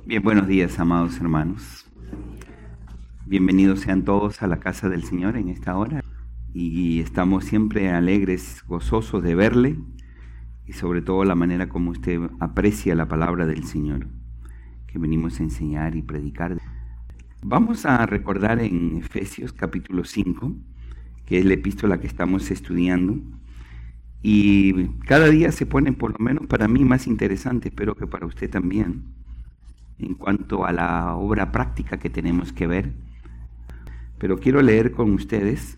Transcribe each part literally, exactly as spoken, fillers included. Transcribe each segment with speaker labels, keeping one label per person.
Speaker 1: Bien, buenos días, amados hermanos. Bienvenidos sean todos a la casa del Señor en esta hora. Y estamos siempre alegres, gozosos de verle y sobre todo la manera como usted aprecia la palabra del Señor que venimos a enseñar y predicar. Vamos a recordar en Efesios capítulo cinco, que es la epístola que estamos estudiando. Y cada día se pone, por lo menos para mí, más interesante, espero que para usted también, en cuanto a la obra práctica que tenemos que ver. Pero quiero leer con ustedes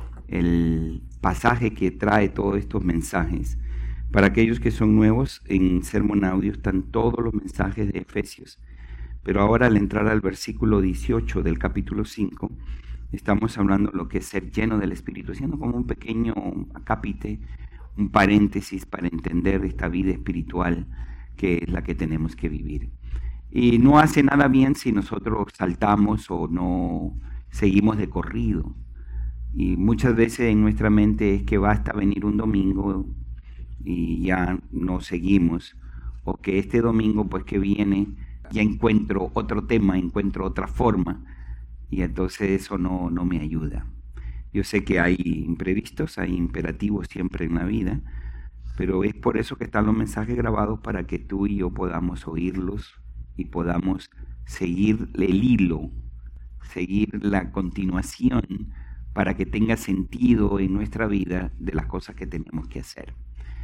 Speaker 1: el pasaje que trae todos estos mensajes. Para aquellos que son nuevos, en Sermon Audio están todos los mensajes de Efesios. Pero ahora, al entrar al versículo dieciocho del capítulo cinco, estamos hablando de lo que es ser lleno del Espíritu, haciendo como un pequeño acápite, un paréntesis para entender esta vida espiritual que es la que tenemos que vivir. Y no hace nada bien si nosotros saltamos o no seguimos de corrido. Y muchas veces en nuestra mente es que basta venir un domingo y ya no seguimos. O que este domingo pues que viene ya encuentro otro tema, encuentro otra forma. Y entonces eso no, no me ayuda. Yo sé que hay imprevistos, hay imperativos siempre en la vida. Pero es por eso que están los mensajes grabados, para que tú y yo podamos oírlos y podamos seguir el hilo, seguir la continuación, para que tenga sentido en nuestra vida de las cosas que tenemos que hacer.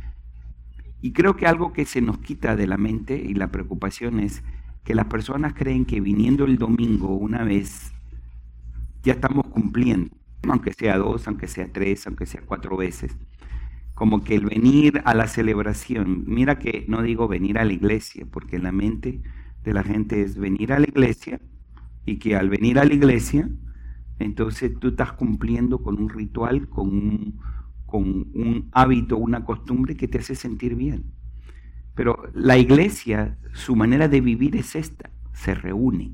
Speaker 1: Y creo que algo que se nos quita de la mente y la preocupación es que las personas creen que viniendo el domingo una vez ya estamos cumpliendo, aunque sea dos, aunque sea tres, aunque sea cuatro veces. Como que el venir a la celebración, mira que no digo venir a la iglesia, porque en la mente de la gente es venir a la iglesia, y que al venir a la iglesia, entonces tú estás cumpliendo con un ritual, con un, con un hábito, una costumbre que te hace sentir bien. Pero la iglesia, su manera de vivir es esta: se reúne.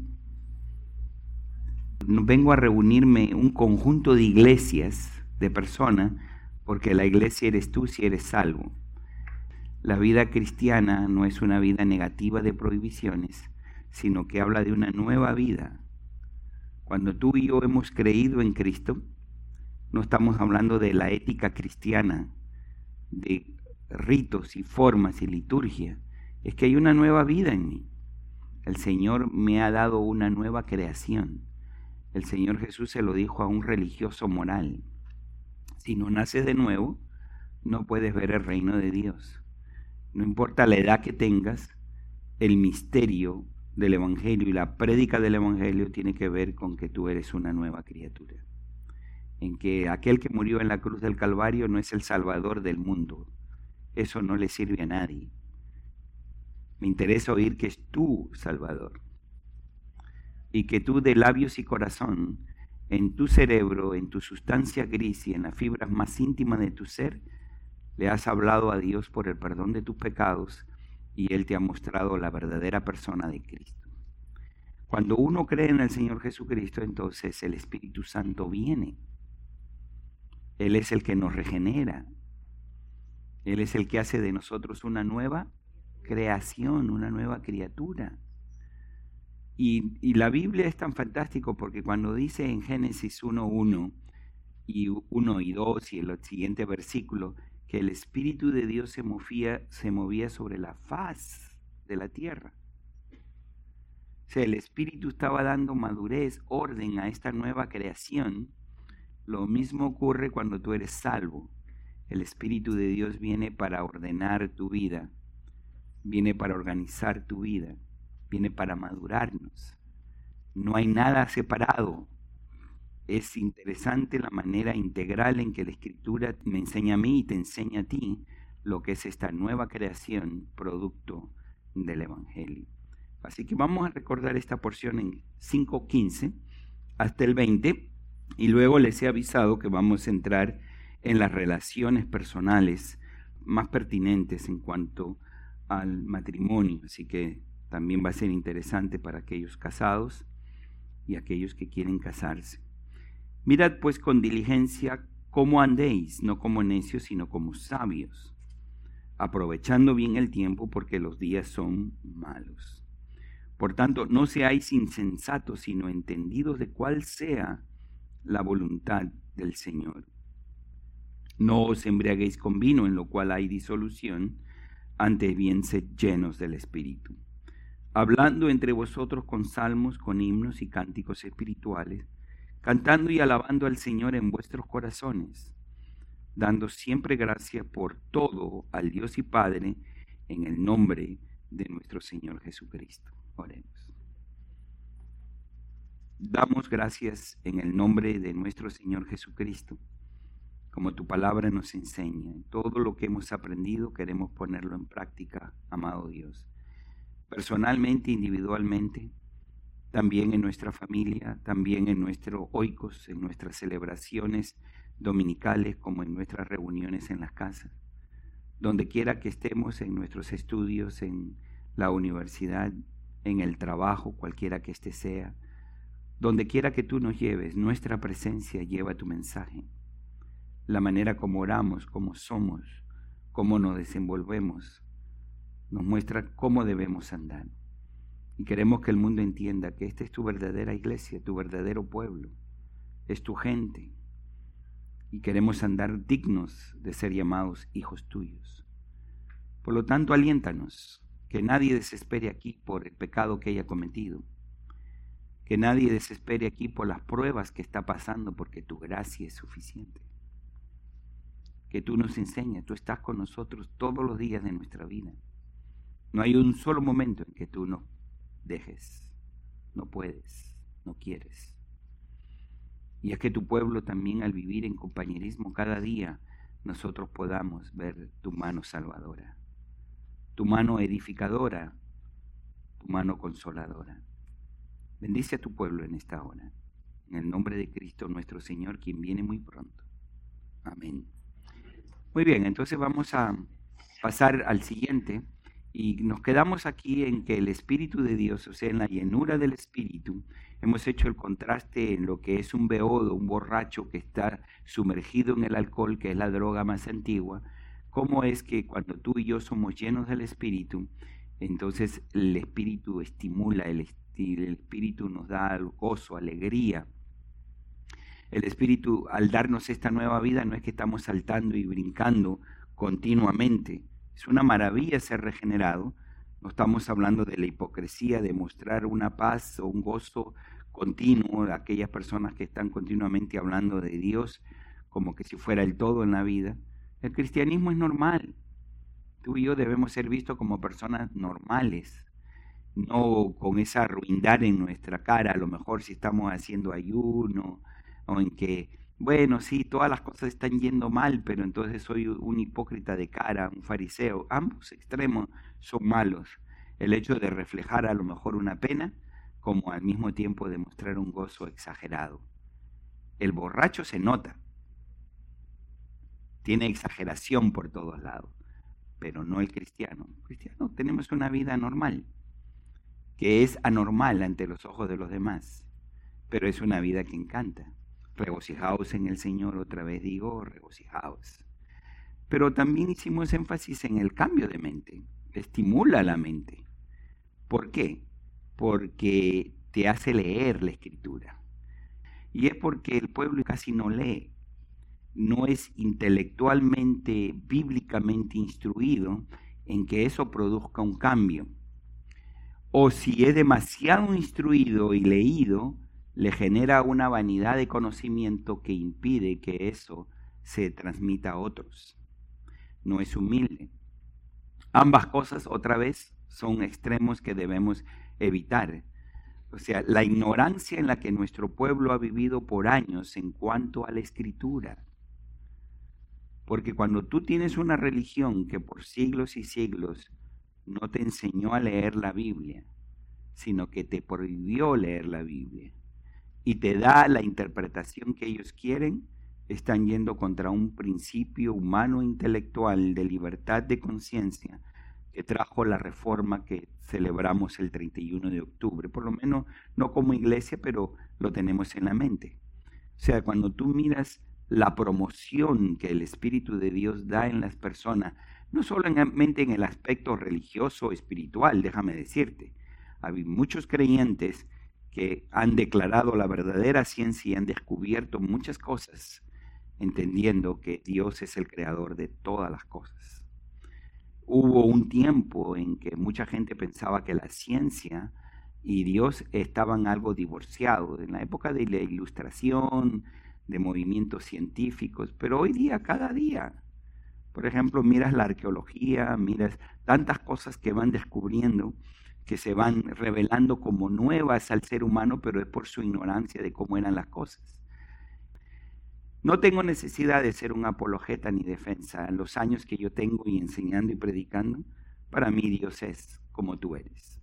Speaker 1: No vengo a reunirme un conjunto de iglesias, de personas, porque la iglesia eres tú si eres salvo. La vida cristiana no es una vida negativa de prohibiciones, sino que habla de una nueva vida. Cuando tú y yo hemos creído en Cristo, no estamos hablando de la ética cristiana, de ritos y formas y liturgia. Es que hay una nueva vida en mí. El Señor me ha dado una nueva creación. El Señor Jesús se lo dijo a un religioso moral: si no naces de nuevo, no puedes ver el reino de Dios. No importa la edad que tengas, el misterio del Evangelio y la prédica del Evangelio tiene que ver con que tú eres una nueva criatura. En que aquel que murió en la cruz del Calvario no es el Salvador del mundo. Eso no le sirve a nadie. Me interesa oír que es tu Salvador. Y que tú, de labios y corazón, en tu cerebro, en tu sustancia gris y en las fibras más íntimas de tu ser, le has hablado a Dios por el perdón de tus pecados, y Él te ha mostrado la verdadera persona de Cristo. Cuando uno cree en el Señor Jesucristo, entonces el Espíritu Santo viene. Él es el que nos regenera. Él es el que hace de nosotros una nueva creación, una nueva criatura. Y, y la Biblia es tan fantástico, porque cuando dice en Génesis uno uno y uno y dos y el siguiente versículo que el Espíritu de Dios se movía, se movía sobre la faz de la tierra. O sea, el Espíritu estaba dando madurez, orden a esta nueva creación. Lo mismo ocurre cuando tú eres salvo. El Espíritu de Dios viene para ordenar tu vida, viene para organizar tu vida, viene para madurarnos. No hay nada separado. Es interesante la manera integral en que la Escritura me enseña a mí y te enseña a ti lo que es esta nueva creación, producto del Evangelio. Así que vamos a recordar esta porción en cinco quince hasta el veinte, y luego les he avisado que vamos a entrar en las relaciones personales más pertinentes en cuanto al matrimonio. Así que también va a ser interesante para aquellos casados y aquellos que quieren casarse. Mirad pues con diligencia cómo andéis, no como necios, sino como sabios, aprovechando bien el tiempo, porque los días son malos. Por tanto, no seáis insensatos, sino entendidos de cuál sea la voluntad del Señor. No os embriaguéis con vino, en lo cual hay disolución, antes bien sed llenos del Espíritu, hablando entre vosotros con salmos, con himnos y cánticos espirituales, cantando y alabando al Señor en vuestros corazones, dando siempre gracias por todo al Dios y Padre, en el nombre de nuestro Señor Jesucristo. Oremos. Damos gracias en el nombre de nuestro Señor Jesucristo, como tu palabra nos enseña. Todo lo que hemos aprendido queremos ponerlo en práctica, amado Dios. Personalmente, individualmente, también en nuestra familia, también en nuestros oikos, en nuestras celebraciones dominicales, como en nuestras reuniones en las casas. Donde quiera que estemos, en nuestros estudios, en la universidad, en el trabajo, cualquiera que éste sea, donde quiera que tú nos lleves, nuestra presencia lleva tu mensaje. La manera como oramos, como somos, cómo nos desenvolvemos, nos muestra cómo debemos andar. Y queremos que el mundo entienda que esta es tu verdadera iglesia, tu verdadero pueblo, es tu gente. Y queremos andar dignos de ser llamados hijos tuyos. Por lo tanto, aliéntanos, que nadie desespere aquí por el pecado que haya cometido. Que nadie desespere aquí por las pruebas que está pasando, porque tu gracia es suficiente. Que tú nos enseñes, tú estás con nosotros todos los días de nuestra vida. No hay un solo momento en que tú nos dejes, no puedes, no quieres. Y es que tu pueblo también, al vivir en compañerismo cada día, nosotros podamos ver tu mano salvadora, tu mano edificadora, tu mano consoladora. Bendice a tu pueblo en esta hora, en el nombre de Cristo nuestro Señor, quien viene muy pronto. Amén. Muy bien, entonces vamos a pasar al siguiente y nos quedamos aquí en que el Espíritu de Dios, o sea, en la llenura del Espíritu, hemos hecho el contraste en lo que es un beodo, un borracho que está sumergido en el alcohol, que es la droga más antigua. Cómo es que cuando tú y yo somos llenos del Espíritu, entonces el Espíritu estimula, el, el Espíritu nos da gozo, alegría. El Espíritu, al darnos esta nueva vida, no es que estamos saltando y brincando continuamente. Es una maravilla ser regenerado. No estamos hablando de la hipocresía, de mostrar una paz o un gozo continuo de aquellas personas que están continuamente hablando de Dios como que si fuera el todo en la vida. El cristianismo es normal. Tú y yo debemos ser vistos como personas normales, no con esa ruindad en nuestra cara, a lo mejor si estamos haciendo ayuno, o en que, bueno, sí, todas las cosas están yendo mal, pero entonces soy un hipócrita de cara, un fariseo. Ambos extremos son malos. El hecho de reflejar a lo mejor una pena, como al mismo tiempo demostrar un gozo exagerado. El borracho se nota, tiene exageración por todos lados, pero no el cristiano. El cristiano tenemos una vida normal, que es anormal ante los ojos de los demás, pero es una vida que encanta. Regocijaos en el Señor, otra vez digo, regocijaos. Pero también hicimos énfasis en el cambio de mente, estimula la mente. ¿Por qué? Porque te hace leer la Escritura. Y es porque el pueblo casi no lee, no es intelectualmente, bíblicamente instruido en que eso produzca un cambio. O si es demasiado instruido y leído, le genera una vanidad de conocimiento que impide que eso se transmita a otros. No es humilde. Ambas cosas, otra vez, son extremos que debemos evitar. O sea, la ignorancia en la que nuestro pueblo ha vivido por años en cuanto a la Escritura. Porque cuando tú tienes una religión que por siglos y siglos no te enseñó a leer la Biblia, sino que te prohibió leer la Biblia, y te da la interpretación que ellos quieren, están yendo contra un principio humano e intelectual de libertad de conciencia que trajo la reforma que celebramos el treinta y uno de octubre, por lo menos no como iglesia, pero lo tenemos en la mente. O sea, cuando tú miras la promoción que el Espíritu de Dios da en las personas, no solamente en el aspecto religioso o espiritual, déjame decirte, Hay muchos creyentes que han declarado la verdadera ciencia y han descubierto muchas cosas, entendiendo que Dios es el creador de todas las cosas. Hubo un tiempo en que mucha gente pensaba que la ciencia y Dios estaban algo divorciados, en la época de la Ilustración, de movimientos científicos, pero hoy día, cada día, por ejemplo, miras la arqueología, miras tantas cosas que van descubriendo, que se van revelando como nuevas al ser humano, pero es por su ignorancia de cómo eran las cosas. No tengo necesidad de ser un apologeta ni defensa. En los años que yo tengo y enseñando y predicando, para mí Dios es como tú eres.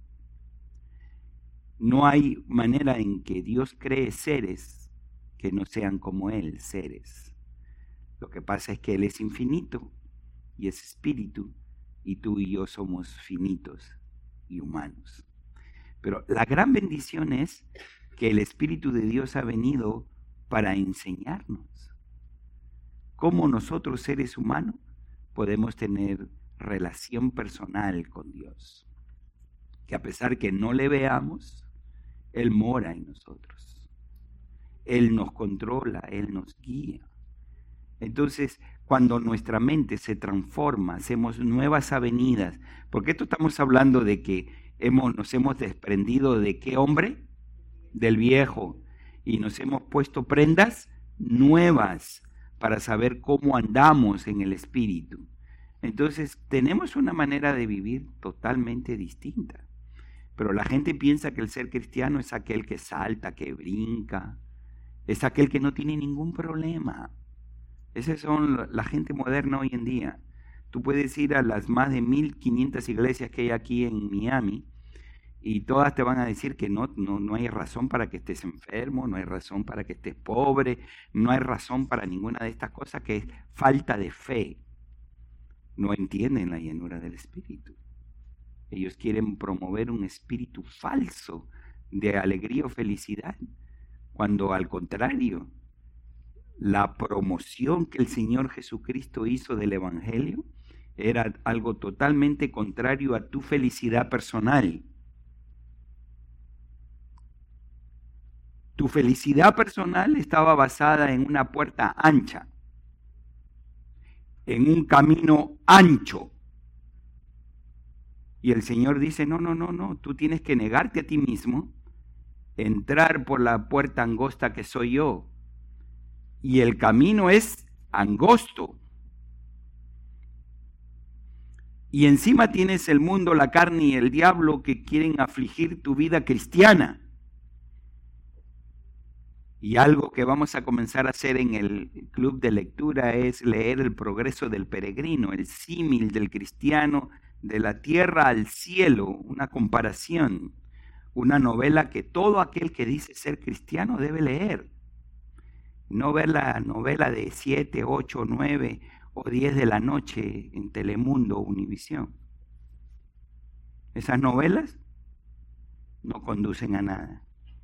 Speaker 1: No hay manera en que Dios cree seres que no sean como Él, seres. Lo que pasa es que Él es infinito y es espíritu, y tú y yo somos finitos y humanos. Pero la gran bendición es que el Espíritu de Dios ha venido para enseñarnos cómo nosotros, seres humanos, podemos tener relación personal con Dios. Que a pesar que no le veamos, Él mora en nosotros. Él nos controla, Él nos guía. Entonces, cuando nuestra mente se transforma, hacemos nuevas avenidas, porque esto estamos hablando de que hemos, nos hemos desprendido de ¿qué hombre? Del viejo, y nos hemos puesto prendas nuevas para saber cómo andamos en el espíritu. Entonces, tenemos una manera de vivir totalmente distinta. Pero la gente piensa que el ser cristiano es aquel que salta, que brinca, es aquel que no tiene ningún problema. Esas son la gente moderna hoy en día. Tú puedes ir a las más de mil quinientas iglesias que hay aquí en Miami y todas te van a decir que no, no, no hay razón para que estés enfermo, no hay razón para que estés pobre, no hay razón para ninguna de estas cosas, que es falta de fe. No entienden la llenura del Espíritu. Ellos quieren promover un espíritu falso de alegría o felicidad, cuando al contrario, la promoción que el Señor Jesucristo hizo del Evangelio era algo totalmente contrario a tu felicidad personal. Tu felicidad personal estaba basada en una puerta ancha, en un camino ancho. Y el Señor dice, no, no, no, no, tú tienes que negarte a ti mismo, entrar por la puerta angosta que soy yo. Y el camino es angosto. Y encima tienes el mundo, la carne y el diablo que quieren afligir tu vida cristiana. Y algo que vamos a comenzar a hacer en el club de lectura es leer El progreso del peregrino, el símil del cristiano de la tierra al cielo, una comparación, una novela que todo aquel que dice ser cristiano debe leer. No ver la novela de siete, ocho, nueve o diez de la noche en Telemundo o Univisión. Esas novelas no conducen a nada.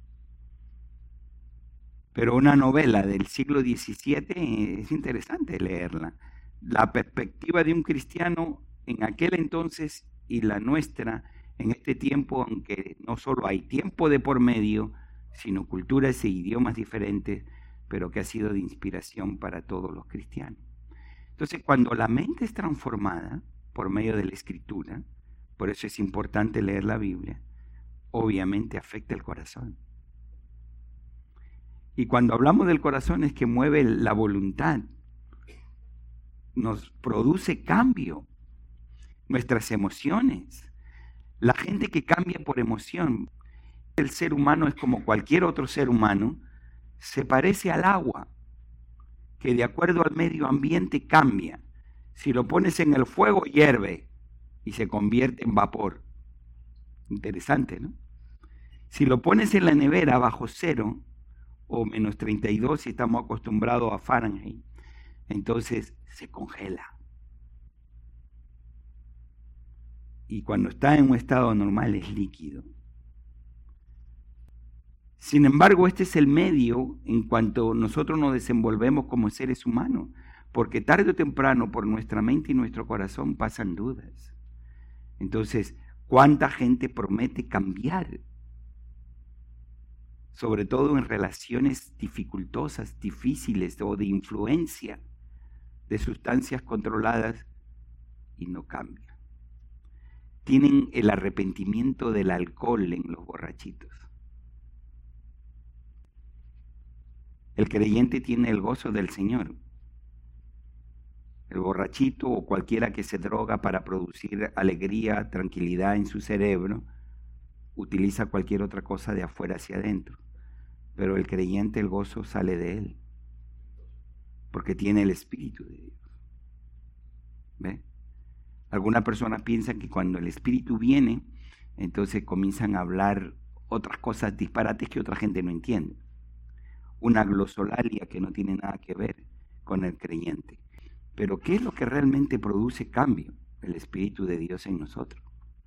Speaker 1: Pero una novela del siglo diecisiete es interesante leerla. La perspectiva de un cristiano en aquel entonces y la nuestra en este tiempo, aunque no solo hay tiempo de por medio, sino culturas e idiomas diferentes, pero que ha sido de inspiración para todos los cristianos. Entonces, cuando la mente es transformada por medio de la Escritura, por eso es importante leer la Biblia, obviamente afecta el corazón. Y cuando hablamos del corazón es que mueve la voluntad, nos produce cambio, nuestras emociones. La gente que cambia por emoción, el ser humano es como cualquier otro ser humano, se parece al agua, que de acuerdo al medio ambiente cambia. Si lo pones en el fuego, hierve y se convierte en vapor. Interesante, ¿no? Si lo pones en la nevera bajo cero o menos treinta y dos, si estamos acostumbrados a Fahrenheit, entonces se congela. Y cuando está en un estado normal es líquido. Sin embargo, este es el medio en cuanto nosotros nos desenvolvemos como seres humanos, porque tarde o temprano por nuestra mente y nuestro corazón pasan dudas. Entonces, ¿Cuánta gente promete cambiar? Sobre todo en relaciones dificultosas, difíciles o de influencia de sustancias controladas y no cambia. Tienen el arrepentimiento del alcohol en los borrachitos. El creyente tiene el gozo del Señor. El borrachito o cualquiera que se droga para producir alegría, tranquilidad en su cerebro, utiliza cualquier otra cosa de afuera hacia adentro. Pero el creyente, el gozo sale de él, porque tiene el Espíritu de Dios. ¿Ve? Algunas personas piensan que cuando el Espíritu viene, entonces comienzan a hablar otras cosas disparates que otra gente no entiende. Una glosolalia que no tiene nada que ver con el creyente. Pero ¿qué es lo que realmente produce cambio? El Espíritu de Dios en nosotros.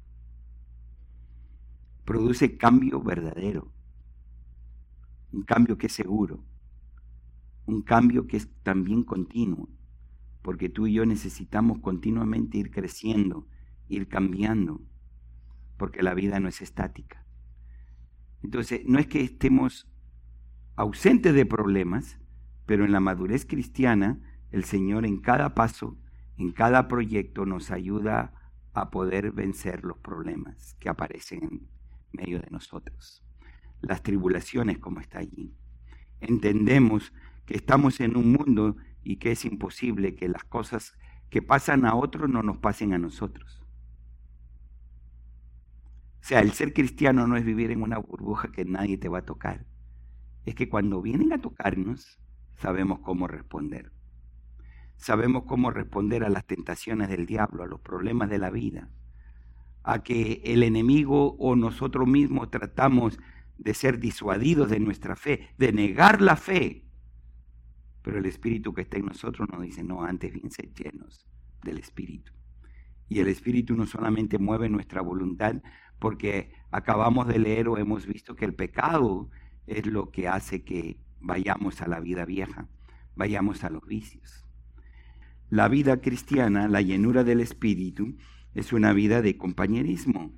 Speaker 1: Produce cambio verdadero. Un cambio que es seguro. Un cambio que es también continuo. Porque tú y yo necesitamos continuamente ir creciendo, ir cambiando. Porque la vida no es estática. Entonces, no es que estemos ausentes de problemas, pero en la madurez cristiana, el Señor en cada paso, en cada proyecto nos ayuda a poder vencer los problemas que aparecen en medio de nosotros. Las tribulaciones como está allí. Entendemos que estamos en un mundo y que es imposible que las cosas que pasan a otros no nos pasen a nosotros. O sea, el ser cristiano no es vivir en una burbuja que nadie te va a tocar. Es que cuando vienen a tocarnos, sabemos cómo responder. Sabemos cómo responder a las tentaciones del diablo, a los problemas de la vida, a que el enemigo o nosotros mismos tratamos de ser disuadidos de nuestra fe, de negar la fe. Pero el Espíritu que está en nosotros nos dice, no, antes bien ser llenos del Espíritu. Y el Espíritu no solamente mueve nuestra voluntad, porque acabamos de leer o hemos visto que el pecado es lo que hace que vayamos a la vida vieja, vayamos a los vicios. La vida cristiana, la llenura del Espíritu, es una vida de compañerismo.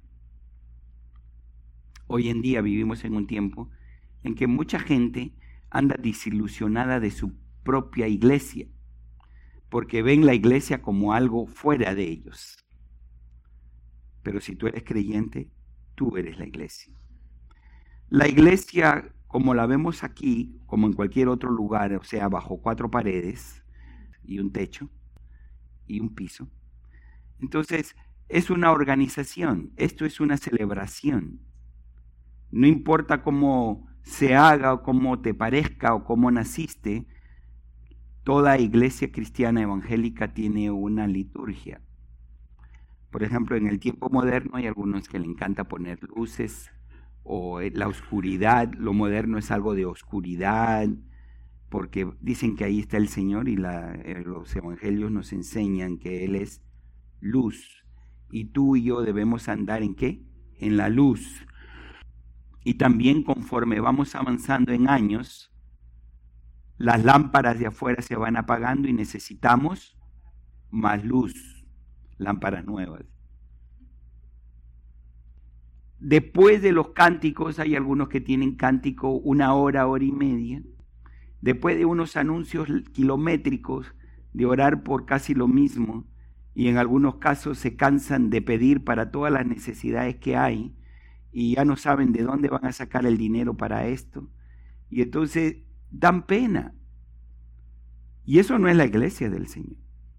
Speaker 1: Hoy en día vivimos en un tiempo en que mucha gente anda desilusionada de su propia iglesia, porque ven la iglesia como algo fuera de ellos. Pero si tú eres creyente, tú eres la iglesia. La iglesia, como la vemos aquí, como en cualquier otro lugar, o sea, bajo cuatro paredes y un techo y un piso. Entonces, es una organización, esto es una celebración. No importa cómo se haga o cómo te parezca o cómo naciste, toda iglesia cristiana evangélica tiene una liturgia. Por ejemplo, en el tiempo moderno hay algunos que le encanta poner luces o la oscuridad. Lo moderno es algo de oscuridad, porque dicen que ahí está el Señor y la, los evangelios nos enseñan que Él es luz. Y tú y yo debemos andar ¿en qué? En la luz. Y también conforme vamos avanzando en años, las lámparas de afuera se van apagando y necesitamos más luz, lámparas nuevas. Después de los cánticos, hay algunos que tienen cántico una hora, hora y media. Después de unos anuncios kilométricos de orar por casi lo mismo, y en algunos casos se cansan de pedir para todas las necesidades que hay, y ya no saben de dónde van a sacar el dinero para esto, y entonces dan pena. Y eso no es la iglesia del Señor.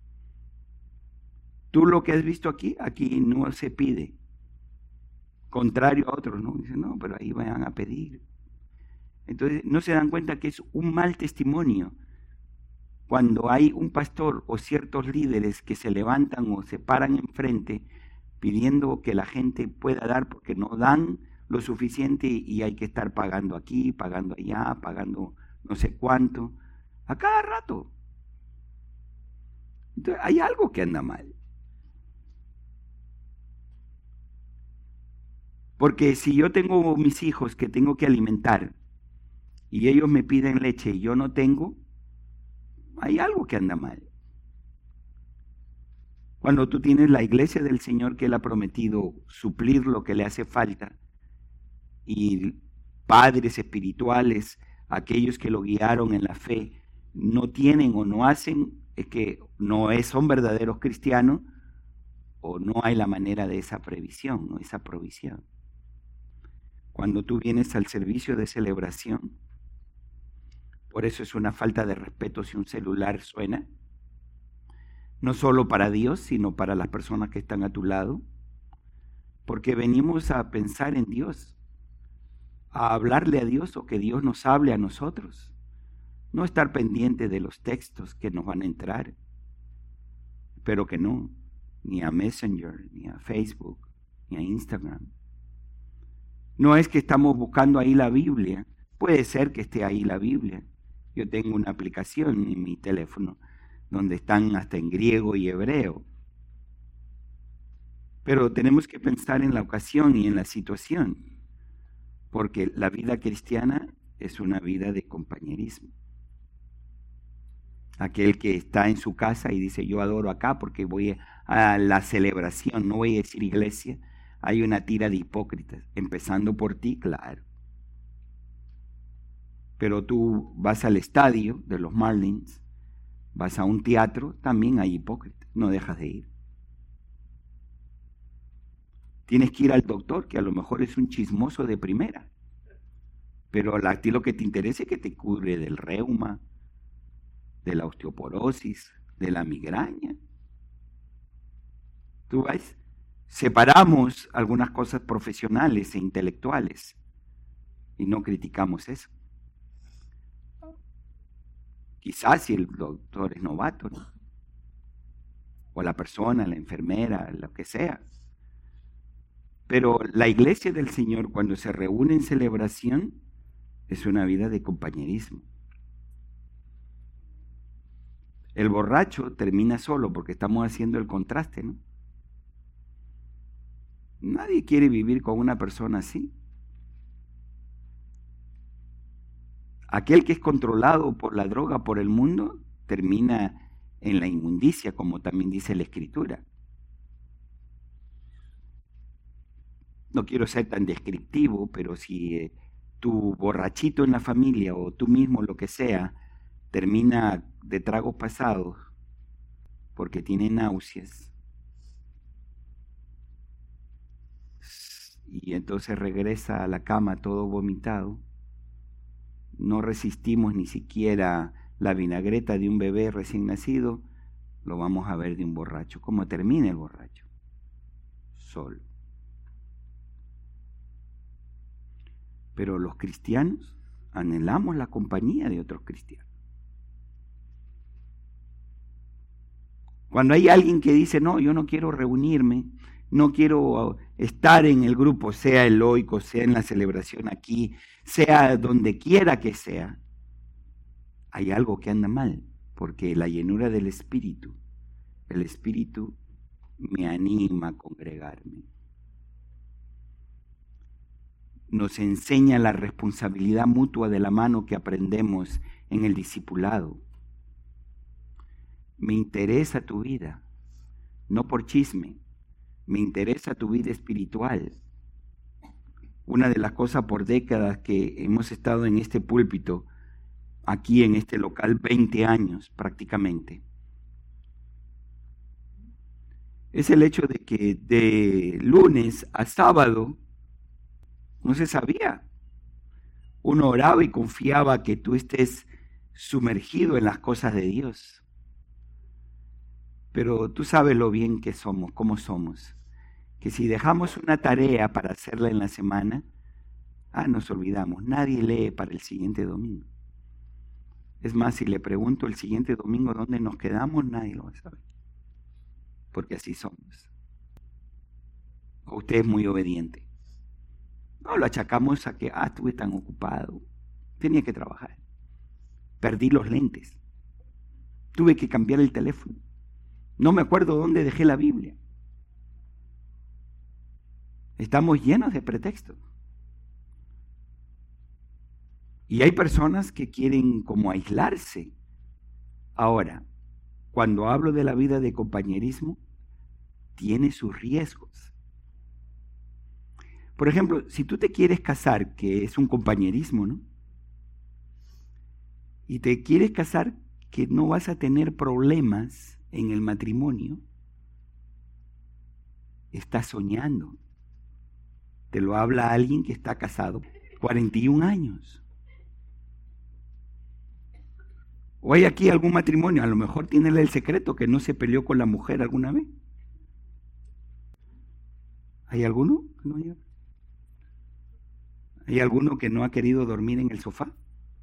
Speaker 1: Tú lo que has visto aquí, aquí no se pide. Contrario a otros, ¿no? Dicen, no, pero ahí van a pedir. Entonces no se dan cuenta que es un mal testimonio cuando hay un pastor o ciertos líderes que se levantan o se paran enfrente pidiendo que la gente pueda dar porque no dan lo suficiente y hay que estar pagando aquí, pagando allá, pagando no sé cuánto, a cada rato. Entonces hay algo que anda mal. Porque si yo tengo mis hijos que tengo que alimentar y ellos me piden leche y yo no tengo, hay algo que anda mal. Cuando tú tienes la iglesia del Señor que Él ha prometido suplir lo que le hace falta, y padres espirituales, aquellos que lo guiaron en la fe, no tienen o no hacen, es que no es, son verdaderos cristianos, o no hay la manera de esa previsión, o esa provisión. Cuando tú vienes al servicio de celebración, por eso es una falta de respeto si un celular suena, no solo para Dios, sino para las personas que están a tu lado, porque venimos a pensar en Dios, a hablarle a Dios o que Dios nos hable a nosotros, no estar pendiente de los textos que nos van a entrar, pero que no, ni a Messenger, ni a Facebook, ni a Instagram. No es que estamos buscando ahí la Biblia, puede ser que esté ahí la Biblia. Yo tengo una aplicación en mi teléfono donde están hasta en griego y hebreo. Pero tenemos que pensar en la ocasión y en la situación, porque la vida cristiana es una vida de compañerismo. Aquel que está en su casa y dice, yo adoro acá porque voy a la celebración, no voy a decir iglesia, hay una tira de hipócritas, empezando por ti, claro. Pero tú vas al estadio de los Marlins, vas a un teatro, también hay hipócritas, no dejas de ir. Tienes que ir al doctor, que a lo mejor es un chismoso de primera, pero a ti lo que te interesa es que te cure del reuma, de la osteoporosis, de la migraña. Tú ves, separamos algunas cosas profesionales e intelectuales y no criticamos eso. Quizás si el doctor es novato, ¿no? O la persona, la enfermera, lo que sea. Pero la iglesia del Señor, cuando se reúne en celebración, es una vida de compañerismo. El borracho termina solo porque estamos haciendo el contraste, ¿no? Nadie quiere vivir con una persona así. Aquel que es controlado por la droga, por el mundo, termina en la inmundicia, como también dice la Escritura. No quiero ser tan descriptivo, pero si eh, tu borrachito en la familia o tú mismo, lo que sea, termina de tragos pasados porque tiene náuseas y entonces regresa a la cama todo vomitado, no resistimos ni siquiera la vinagreta de un bebé recién nacido, lo vamos a ver de un borracho. ¿Cómo termina el borracho? Solo. Pero los cristianos anhelamos la compañía de otros cristianos. Cuando hay alguien que dice, no, yo no quiero reunirme, no quiero estar en el grupo, sea el Loico, sea en la celebración aquí, sea donde quiera que sea, hay algo que anda mal, porque la llenura del Espíritu, el Espíritu me anima a congregarme. Nos enseña la responsabilidad mutua de la mano que aprendemos en el discipulado. Me interesa tu vida, no por chisme, me interesa tu vida espiritual. Una de las cosas por décadas que hemos estado en este púlpito, aquí en este local, veinte años prácticamente, es el hecho de que de lunes a sábado no se sabía. Uno oraba y confiaba que tú estés sumergido en las cosas de Dios. Pero tú sabes lo bien que somos, cómo somos. Que si dejamos una tarea para hacerla en la semana, ah, nos olvidamos. Nadie lee para el siguiente domingo. Es más, si le pregunto el siguiente domingo dónde nos quedamos, nadie lo va a saber. Porque así somos. O usted es muy obediente. No, lo achacamos a que, ah, estuve tan ocupado. Tenía que trabajar. Perdí los lentes. Tuve que cambiar el teléfono. No me acuerdo dónde dejé la Biblia. Estamos llenos de pretextos. Y hay personas que quieren como aislarse. Ahora, cuando hablo de la vida de compañerismo, tiene sus riesgos. Por ejemplo, si tú te quieres casar, que es un compañerismo, ¿no? Y te quieres casar que no vas a tener problemas en el matrimonio, estás soñando. Te lo habla alguien que está casado cuarenta y un años. O hay aquí algún matrimonio, a lo mejor tiene el secreto que no se peleó con la mujer alguna vez. ¿Hay alguno? ¿No hay? ¿Hay alguno que no ha querido dormir en el sofá?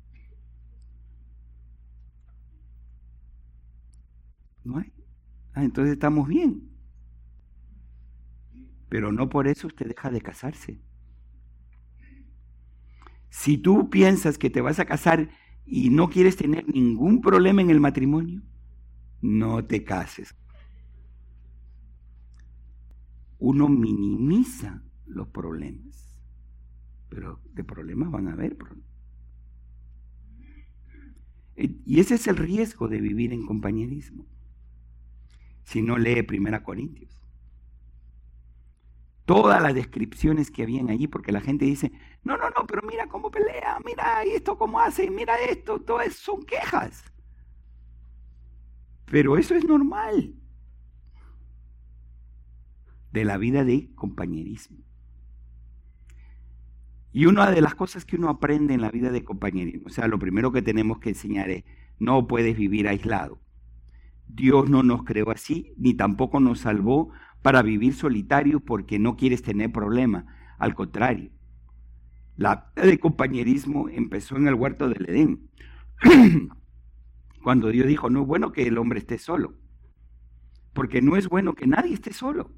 Speaker 1: ¿No hay? Ah, entonces estamos bien. Pero no por eso usted deja de casarse. Si tú piensas que te vas a casar y no quieres tener ningún problema en el matrimonio, no te cases. Uno minimiza los problemas, pero de problemas van a haber. Y ese es el riesgo de vivir en compañerismo. Si no lee Primera Corintios. Todas las descripciones que habían allí, porque la gente dice, no, no, no, pero mira cómo pelea, mira esto cómo hace, mira esto, todo eso son quejas. Pero eso es normal de la vida de compañerismo. Y una de las cosas que uno aprende en la vida de compañerismo, o sea, lo primero que tenemos que enseñar es, no puedes vivir aislado. Dios no nos creó así, ni tampoco nos salvó para vivir solitario porque no quieres tener problemas. Al contrario, la vida de compañerismo empezó en el huerto del Edén. Cuando Dios dijo, no es bueno que el hombre esté solo, porque no es bueno que nadie esté solo.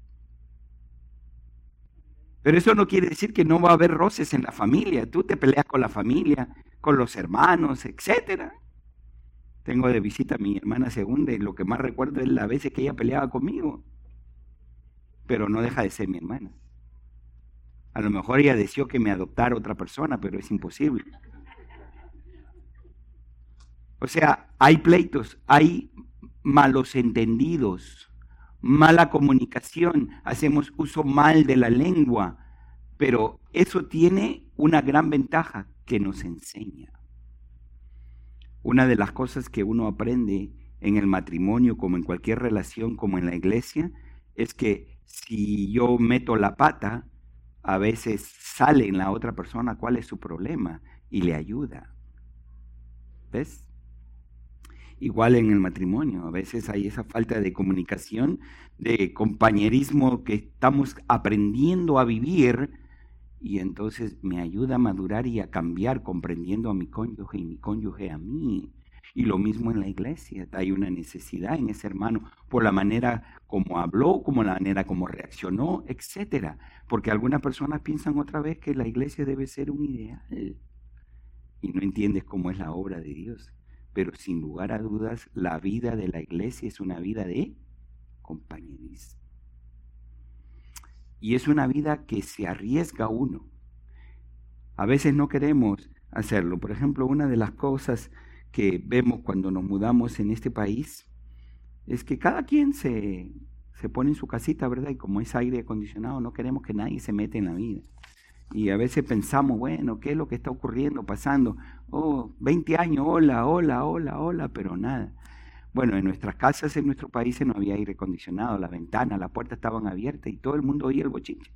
Speaker 1: Pero eso no quiere decir que no va a haber roces en la familia. Tú te peleas con la familia, con los hermanos, etcétera. Tengo de visita a mi hermana segunda y lo que más recuerdo es la veces que ella peleaba conmigo. Pero no deja de ser mi hermana. A lo mejor ella deseó que me adoptara otra persona, pero es imposible. O sea, hay pleitos, hay malos entendidos, mala comunicación, hacemos uso mal de la lengua, pero eso tiene una gran ventaja que nos enseña. Una de las cosas que uno aprende en el matrimonio, como en cualquier relación, como en la iglesia, es que si yo meto la pata, a veces sale en la otra persona cuál es su problema y le ayuda. ¿Ves? Igual en el matrimonio, a veces hay esa falta de comunicación, de compañerismo que estamos aprendiendo a vivir y entonces me ayuda a madurar y a cambiar comprendiendo a mi cónyuge y mi cónyuge a mí. Y lo mismo en la iglesia, hay una necesidad en ese hermano por la manera como habló, como la manera como reaccionó, etcétera. Porque algunas personas piensan otra vez que la iglesia debe ser un ideal y no entiendes cómo es la obra de Dios. Pero sin lugar a dudas, la vida de la iglesia es una vida de compañerismo. Y es una vida que se arriesga uno. A veces no queremos hacerlo. Por ejemplo, una de las cosas que vemos cuando nos mudamos en este país es que cada quien se, se pone en su casita, ¿verdad? Y como es aire acondicionado, no queremos que nadie se meta en la vida. Y a veces pensamos, bueno, ¿qué es lo que está ocurriendo, pasando? Oh, veinte años, hola, hola, hola, hola, pero nada. Bueno, en nuestras casas, en nuestros países no había aire acondicionado, las ventanas, las puertas estaban abiertas y todo el mundo oía el bochinche.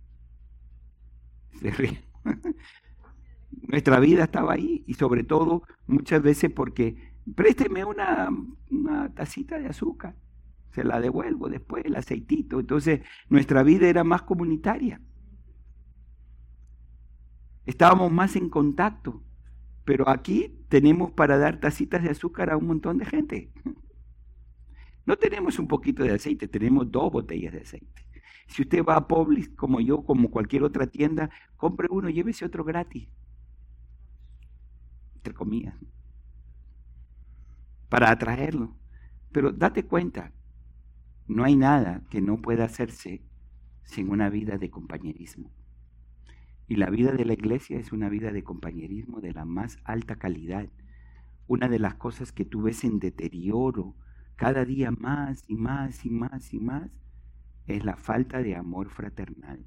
Speaker 1: Se ríe. Nuestra vida estaba ahí y sobre todo muchas veces porque présteme una, una tacita de azúcar, se la devuelvo después, el aceitito. Entonces nuestra vida era más comunitaria. Estábamos más en contacto, pero aquí tenemos para dar tacitas de azúcar a un montón de gente. No tenemos un poquito de aceite, tenemos dos botellas de aceite. Si usted va a Publix, como yo, como cualquier otra tienda, compre uno, llévese otro gratis. Entre comillas. Para atraerlo. Pero date cuenta, no hay nada que no pueda hacerse sin una vida de compañerismo. Y la vida de la iglesia es una vida de compañerismo de la más alta calidad. Una de las cosas que tú ves en deterioro cada día más y más y más y más es la falta de amor fraternal,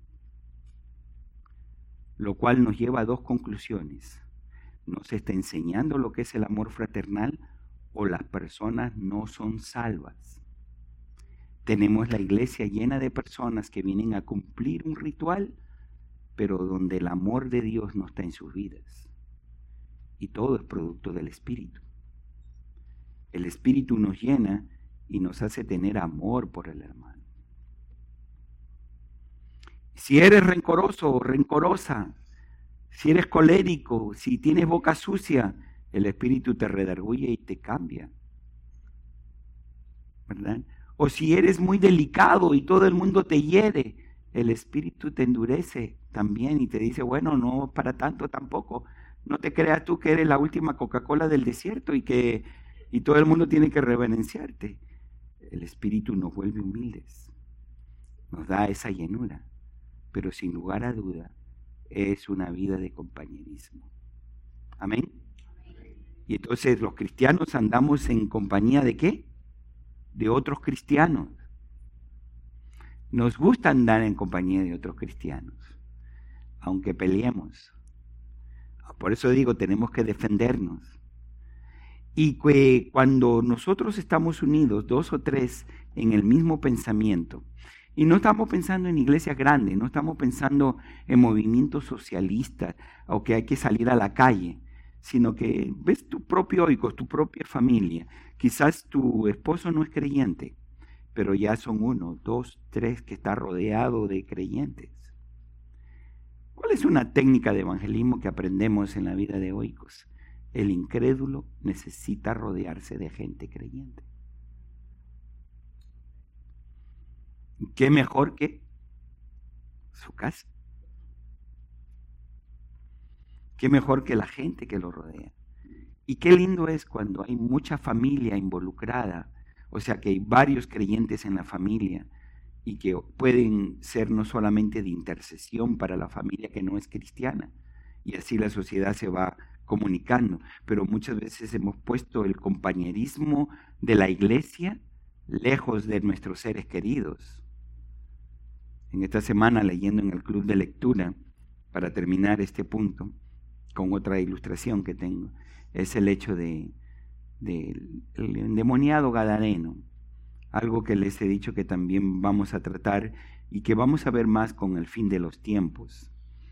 Speaker 1: lo cual nos lleva a dos conclusiones. Nos está enseñando lo que es el amor fraternal o las personas no son salvas. Tenemos la iglesia llena de personas que vienen a cumplir un ritual, pero donde el amor de Dios no está en sus vidas. Y todo es producto del Espíritu. El Espíritu nos llena y nos hace tener amor por el hermano. Si eres rencoroso o rencorosa, si eres colérico, si tienes boca sucia, el Espíritu te redarguye y te cambia, ¿verdad? O si eres muy delicado y todo el mundo te hiere, el Espíritu te endurece también y te dice, bueno, no para tanto tampoco. No te creas tú que eres la última Coca-Cola del desierto y que y todo el mundo tiene que reverenciarte. El Espíritu nos vuelve humildes, nos da esa llenura, pero sin lugar a duda es una vida de compañerismo. Amén. Y entonces los cristianos andamos en compañía ¿de qué? De otros cristianos. Nos gusta andar en compañía de otros cristianos, aunque peleemos. Por eso digo, tenemos que defendernos. Y que cuando nosotros estamos unidos, dos o tres, en el mismo pensamiento, y no estamos pensando en iglesias grandes, no estamos pensando en movimientos socialistas o que hay que salir a la calle, sino que ves tu propio oikos, tu propia familia. Quizás tu esposo no es creyente, pero ya son uno, dos, tres que está rodeado de creyentes. ¿Cuál es una técnica de evangelismo que aprendemos en la vida de oikos? El incrédulo necesita rodearse de gente creyente. ¿Qué mejor que su casa? ¿Qué mejor que la gente que lo rodea? Y qué lindo es cuando hay mucha familia involucrada, o sea que hay varios creyentes en la familia y que pueden ser no solamente de intercesión para la familia que no es cristiana, y así la sociedad se va comunicando, pero muchas veces hemos puesto el compañerismo de la iglesia lejos de nuestros seres queridos. En esta semana, leyendo en el club de lectura, para terminar este punto, con otra ilustración que tengo, es el hecho de, de el endemoniado gadareno, algo que les he dicho que también vamos a tratar y que vamos a ver más con el fin de los tiempos.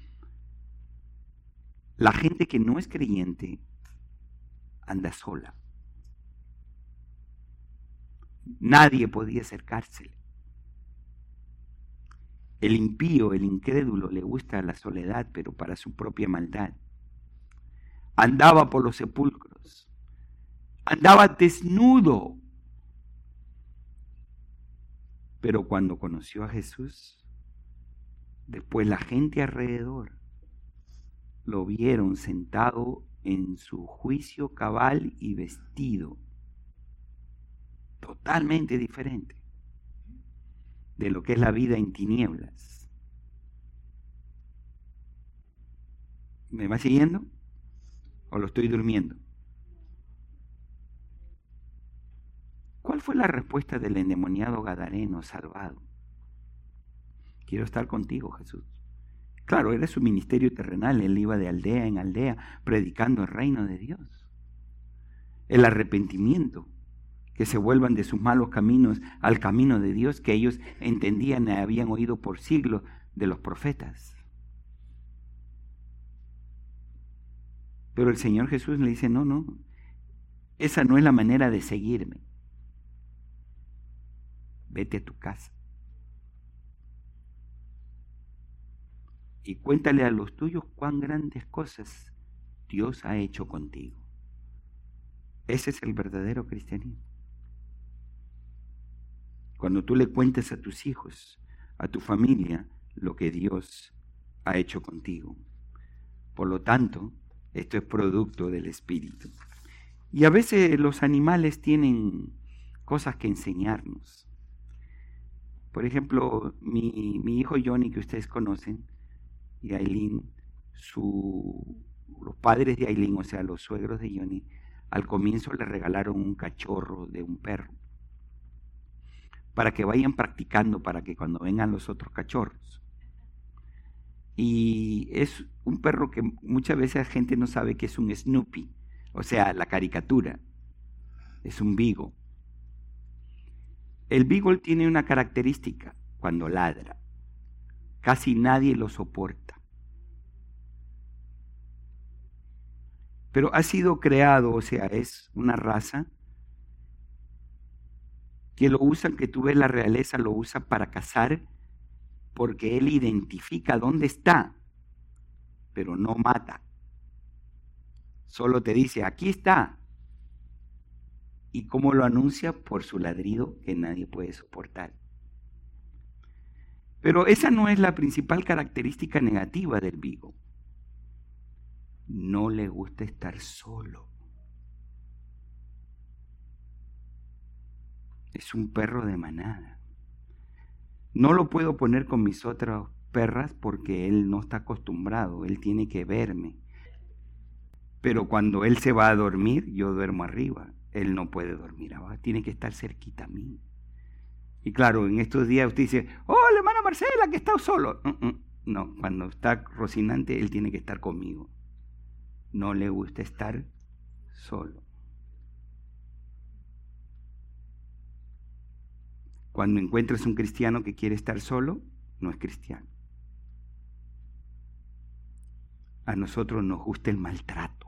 Speaker 1: La gente que no es creyente anda sola. Nadie podía acercársele. El impío, el incrédulo, le gusta la soledad, pero para su propia maldad. Andaba por los sepulcros. Andaba desnudo. Pero cuando conoció a Jesús, después la gente alrededor lo vieron sentado en su juicio cabal y vestido totalmente diferente de lo que es la vida en tinieblas. ¿Me va siguiendo? ¿O lo estoy durmiendo? ¿Cuál fue la respuesta del endemoniado gadareno salvado? Quiero estar contigo, Jesús. Claro, era su ministerio terrenal, él iba de aldea en aldea predicando el reino de Dios. El arrepentimiento, que se vuelvan de sus malos caminos al camino de Dios que ellos entendían y habían oído por siglos de los profetas. Pero el Señor Jesús le dice, no, no, esa no es la manera de seguirme. Vete a tu casa. Y cuéntale a los tuyos cuán grandes cosas Dios ha hecho contigo. Ese es el verdadero cristianismo. Cuando tú le cuentes a tus hijos, a tu familia, lo que Dios ha hecho contigo. Por lo tanto, esto es producto del Espíritu. Y a veces los animales tienen cosas que enseñarnos. Por ejemplo, mi, mi hijo Johnny, que ustedes conocen, y Aileen, su, los padres de Aileen, o sea, los suegros de Johnny, al comienzo le regalaron un cachorro de un perro. para que vayan practicando, para que cuando vengan los otros cachorros. Y es un perro que muchas veces la gente no sabe que es un Snoopy, o sea, la caricatura. Es un beagle. El beagle tiene una característica cuando ladra. Casi nadie lo soporta. Pero ha sido creado, o sea, es una raza que lo usan, que tú ves la realeza, lo usa para cazar, porque él identifica dónde está, pero no mata. Solo te dice, aquí está. ¿Y cómo lo anuncia? Por su ladrido que nadie puede soportar. Pero esa no es la principal característica negativa del beagle. No le gusta estar solo. Es un perro de manada. No lo puedo poner con mis otras perras porque él no está acostumbrado, él tiene que verme. Pero cuando él se va a dormir, yo duermo arriba. Él no puede dormir abajo, tiene que estar cerquita a mí. Y claro, en estos días usted dice, oh, la hermana Marcela, que está solo. No, cuando está Rocinante, él tiene que estar conmigo. No le gusta estar solo. Cuando encuentras un cristiano que quiere estar solo, no es cristiano. A nosotros nos gusta el maltrato,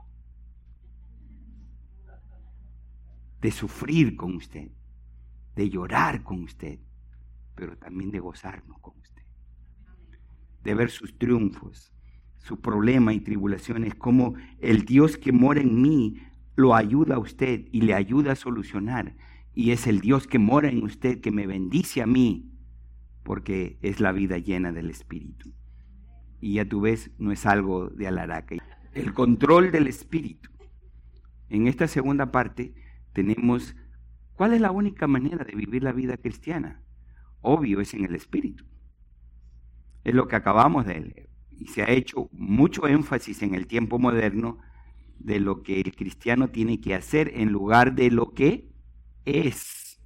Speaker 1: de sufrir con usted, de llorar con usted, pero también de gozarnos con usted, de ver sus triunfos, su problema y tribulaciones, como el Dios que mora en mí lo ayuda a usted y le ayuda a solucionar. Y es el Dios que mora en usted que me bendice a mí, porque es la vida llena del Espíritu. Y ya tú ves, no es algo de alaraca. El control del Espíritu. En esta segunda parte tenemos, ¿cuál es la única manera de vivir la vida cristiana? Obvio, es en el Espíritu. Es lo que acabamos de leer. Y se ha hecho mucho énfasis en el tiempo moderno de lo que el cristiano tiene que hacer en lugar de lo que es.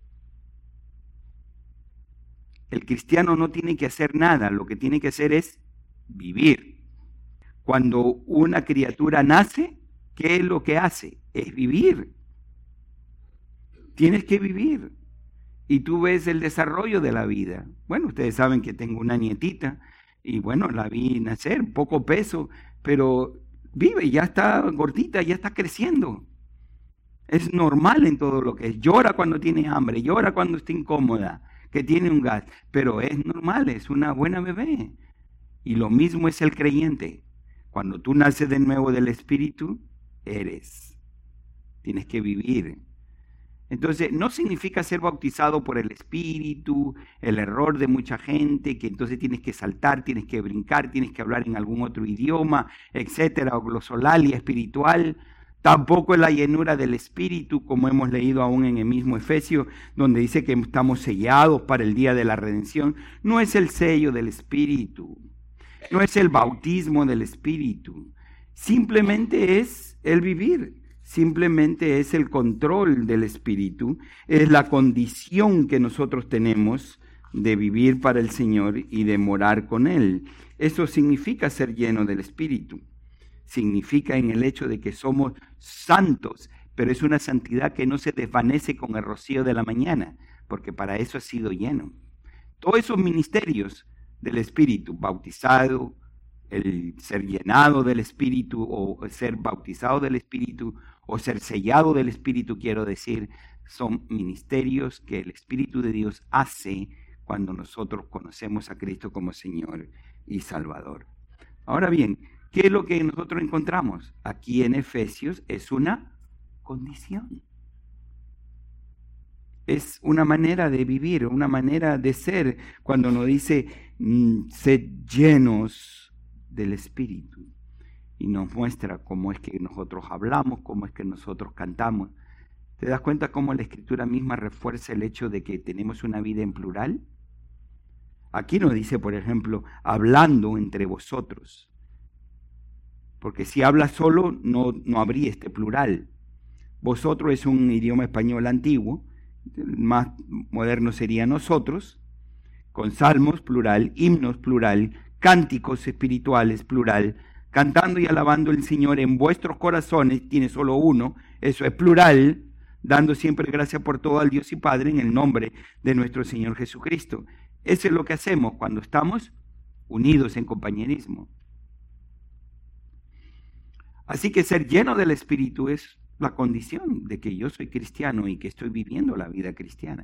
Speaker 1: El cristiano no tiene que hacer nada, lo que tiene que hacer es vivir. Cuando una criatura nace, ¿qué es lo que hace? Es vivir. Tienes que vivir. Y tú ves el desarrollo de la vida. Bueno, ustedes saben que tengo una nietita y bueno, la vi nacer, poco peso, pero vive, ya está gordita, ya está creciendo. Es normal en todo lo que es. Llora cuando tiene hambre, llora cuando está incómoda, que tiene un gas, pero es normal, es una buena bebé. Y lo mismo es el creyente. Cuando tú naces de nuevo del Espíritu, eres. Tienes que vivir. Entonces, no significa ser bautizado por el Espíritu, el error de mucha gente, que entonces tienes que saltar, tienes que brincar, tienes que hablar en algún otro idioma, etcétera, o glosolalia y espiritual. Tampoco es la llenura del Espíritu, como hemos leído aún en el mismo Efesios, donde dice que estamos sellados para el día de la redención. No es el sello del Espíritu, no es el bautismo del Espíritu. Simplemente es el vivir, simplemente es el control del Espíritu, es la condición que nosotros tenemos de vivir para el Señor y de morar con Él. Eso significa ser lleno del Espíritu. Significa en el hecho de que somos santos, pero es una santidad que no se desvanece con el rocío de la mañana, porque para eso ha sido lleno. Todos esos ministerios del Espíritu, bautizado, el ser llenado del Espíritu, o ser bautizado del Espíritu, o ser sellado del Espíritu, quiero decir, son ministerios que el Espíritu de Dios hace cuando nosotros conocemos a Cristo como Señor y Salvador. Ahora bien, ¿qué es lo que nosotros encontramos? Aquí en Efesios es una condición. Es una manera de vivir, una manera de ser, cuando nos dice, mmm, sed llenos del Espíritu. Y nos muestra cómo es que nosotros hablamos, cómo es que nosotros cantamos. ¿Te das cuenta cómo la Escritura misma refuerza el hecho de que tenemos una vida en plural? Aquí nos dice, por ejemplo, hablando entre vosotros. Porque si habla solo, no, no habría este plural. Vosotros es un idioma español antiguo el más moderno sería nosotros, con salmos, plural, himnos, plural, cánticos espirituales, plural, cantando y alabando al Señor en vuestros corazones, tiene solo uno, eso es plural, dando siempre gracias por todo al Dios y Padre en el nombre de nuestro Señor Jesucristo. Eso es lo que hacemos cuando estamos unidos en compañerismo. Así que ser lleno del Espíritu es la condición de que yo soy cristiano y que estoy viviendo la vida cristiana.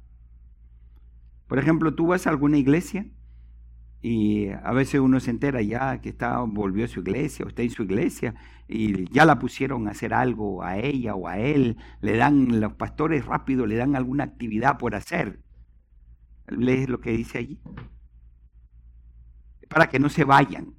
Speaker 1: Por ejemplo, tú vas a alguna iglesia y a veces uno se entera ya que está, volvió a su iglesia o está en su iglesia y ya la pusieron a hacer algo a ella o a él, le dan, los pastores rápido le dan alguna actividad por hacer. ¿Lees lo que dice allí? Para que no se vayan.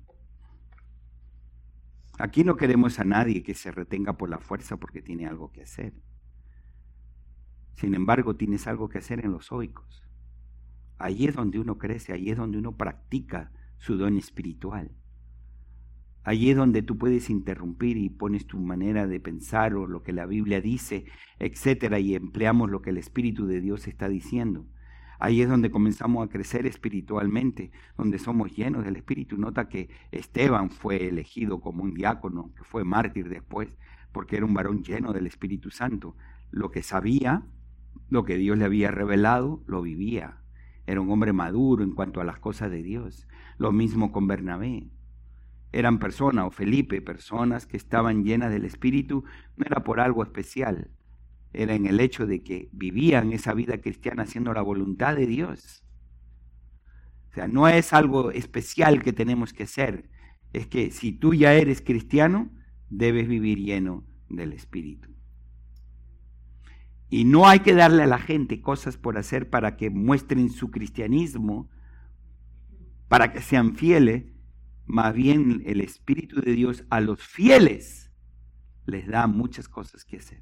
Speaker 1: Aquí no queremos a nadie que se retenga por la fuerza porque tiene algo que hacer. Sin embargo, tienes algo que hacer en los oicos. Allí es donde uno crece, allí es donde uno practica su don espiritual. Allí es donde tú puedes interrumpir y pones tu manera de pensar o lo que la Biblia dice, etcétera, y empleamos lo que el Espíritu de Dios está diciendo. Ahí es donde comenzamos a crecer espiritualmente, donde somos llenos del Espíritu. Nota que Esteban fue elegido como un diácono, que fue mártir después, porque era un varón lleno del Espíritu Santo. Lo que sabía, lo que Dios le había revelado, lo vivía. Era un hombre maduro en cuanto a las cosas de Dios. Lo mismo con Bernabé. Eran personas, o Felipe, personas que estaban llenas del Espíritu, no era por algo especial. Era en el hecho de que vivían esa vida cristiana haciendo la voluntad de Dios. O sea, no es algo especial que tenemos que hacer. Es que si tú ya eres cristiano, debes vivir lleno del Espíritu. Y no hay que darle a la gente cosas por hacer para que muestren su cristianismo, para que sean fieles. Más bien el Espíritu de Dios a los fieles les da muchas cosas que hacer.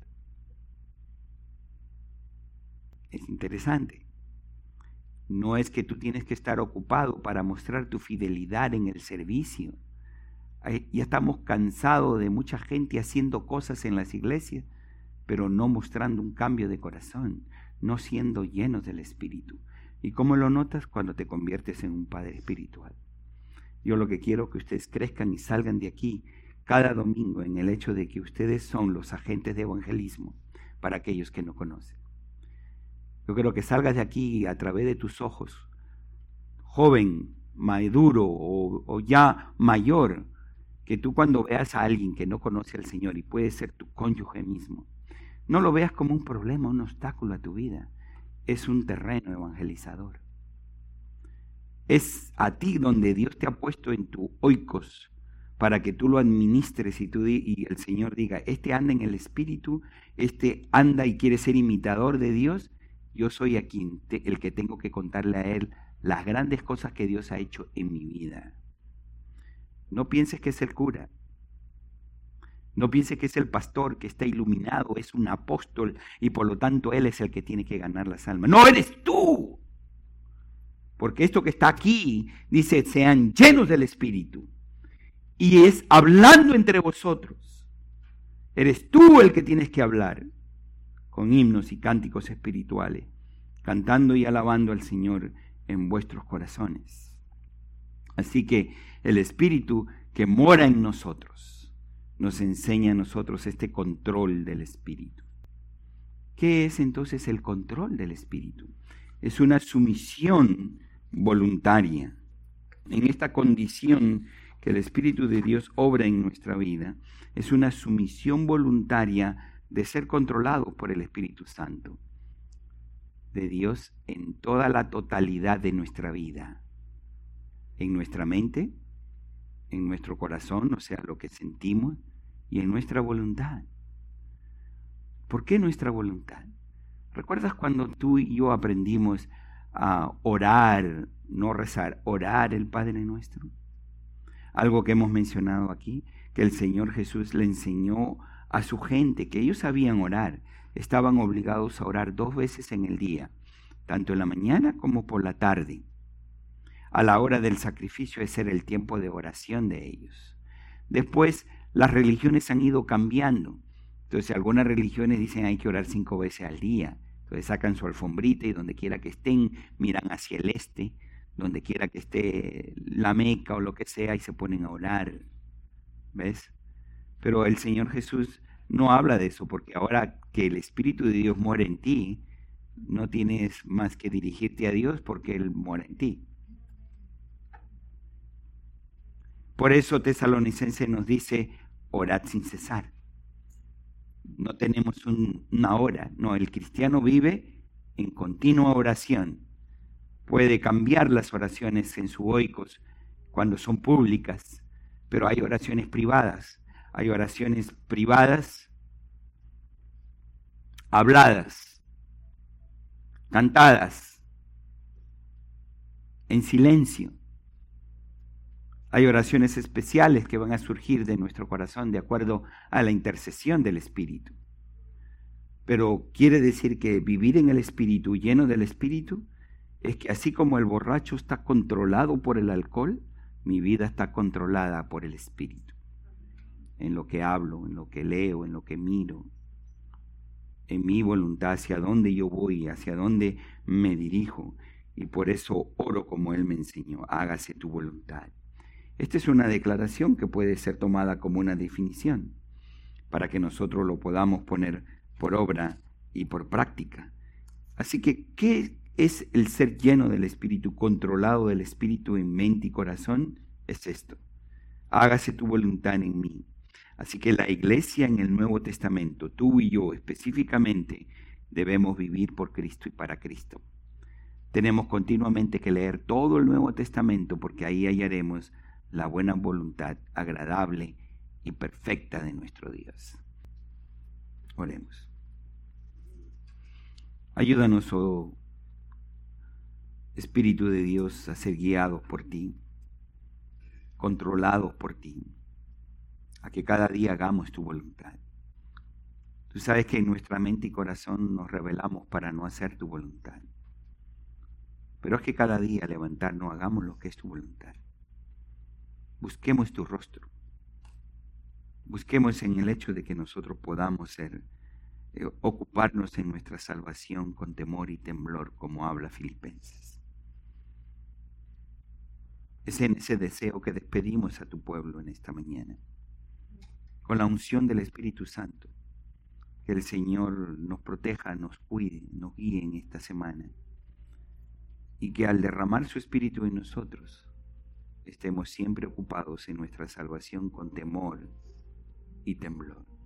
Speaker 1: Es interesante. No es que tú tienes que estar ocupado para mostrar tu fidelidad en el servicio. Ya estamos cansados de mucha gente haciendo cosas en las iglesias, pero no mostrando un cambio de corazón, no siendo llenos del Espíritu. ¿Y cómo lo notas? Cuando te conviertes en un padre espiritual. Yo lo que quiero es que ustedes crezcan y salgan de aquí cada domingo en el hecho de que ustedes son los agentes de evangelismo para aquellos que no conocen. Yo quiero que salgas de aquí a través de tus ojos, joven, maduro o, o ya mayor, que tú cuando veas a alguien que no conoce al Señor y puede ser tu cónyuge mismo, no lo veas como un problema, un obstáculo a tu vida. Es un terreno evangelizador. Es a ti donde Dios te ha puesto en tu oikos para que tú lo administres y, tú, y el Señor diga, este anda en el Espíritu, este anda y quiere ser imitador de Dios. Yo soy a quien te, el que tengo que contarle a él las grandes cosas que Dios ha hecho en mi vida. No pienses que es el cura. No pienses que es el pastor que está iluminado, es un apóstol y por lo tanto él es el que tiene que ganar las almas. No, eres tú. Porque esto que está aquí dice, sean llenos del Espíritu. Y es hablando entre vosotros. Eres tú el que tienes que hablar con himnos y cánticos espirituales, cantando y alabando al Señor en vuestros corazones. Así que el Espíritu que mora en nosotros nos enseña a nosotros este control del Espíritu. ¿Qué es entonces el control del Espíritu? Es una sumisión voluntaria. En esta condición que el Espíritu de Dios obra en nuestra vida, es una sumisión voluntaria de ser controlado por el Espíritu Santo de Dios en toda la totalidad de nuestra vida, en nuestra mente, en nuestro corazón, o sea, lo que sentimos, y en nuestra voluntad. ¿Por qué nuestra voluntad? ¿Recuerdas cuando tú y yo aprendimos a orar, no rezar, orar el Padre Nuestro? Algo que hemos mencionado aquí, que el Señor Jesús le enseñó a su gente, que ellos sabían orar, estaban obligados a orar dos veces en el día, tanto en la mañana como por la tarde. A la hora del sacrificio ese era el tiempo de oración de ellos. Después las religiones han ido cambiando. Entonces algunas religiones dicen hay que orar cinco veces al día. Entonces sacan su alfombrita y donde quiera que estén, miran hacia el este, donde quiera que esté la Meca o lo que sea, y se ponen a orar. ¿Ves? Pero el Señor Jesús no habla de eso, porque ahora que el Espíritu de Dios muere en ti, no tienes más que dirigirte a Dios porque Él mora en ti. Por eso Tesalonicenses nos dice, orad sin cesar. No tenemos un, una hora, no, el cristiano vive en continua oración. Puede cambiar las oraciones en su oikos cuando son públicas, pero hay oraciones privadas, hay oraciones privadas, habladas, cantadas, en silencio. Hay oraciones especiales que van a surgir de nuestro corazón de acuerdo a la intercesión del Espíritu. Pero quiere decir que vivir en el Espíritu, lleno del Espíritu, es que así como el borracho está controlado por el alcohol, mi vida está controlada por el Espíritu. En lo que hablo, en lo que leo, en lo que miro, en mi voluntad, hacia dónde yo voy, hacia dónde me dirijo. Y por eso oro como Él me enseñó, hágase tu voluntad. Esta es una declaración que puede ser tomada como una definición, para que nosotros lo podamos poner por obra y por práctica. Así que, ¿qué es el ser lleno del Espíritu, controlado del Espíritu en mente y corazón? Es esto: hágase tu voluntad en mí. Así que la iglesia en el Nuevo Testamento, tú y yo específicamente, debemos vivir por Cristo y para Cristo. Tenemos continuamente que leer todo el Nuevo Testamento porque ahí hallaremos la buena voluntad agradable y perfecta de nuestro Dios. Oremos. Ayúdanos, oh Espíritu de Dios, a ser guiados por ti, controlados por ti, a que cada día hagamos tu voluntad. Tú sabes que en nuestra mente y corazón nos rebelamos para no hacer tu voluntad. Pero es que cada día levantarnos, hagamos lo que es tu voluntad. Busquemos tu rostro. Busquemos en el hecho de que nosotros podamos ser, eh, ocuparnos en nuestra salvación con temor y temblor, como habla Filipenses. Es en ese deseo que despedimos a tu pueblo en esta mañana, con la unción del Espíritu Santo. Que el Señor nos proteja, nos cuide, nos guíe en esta semana. Y que al derramar su Espíritu en nosotros, estemos siempre ocupados en nuestra salvación con temor y temblor.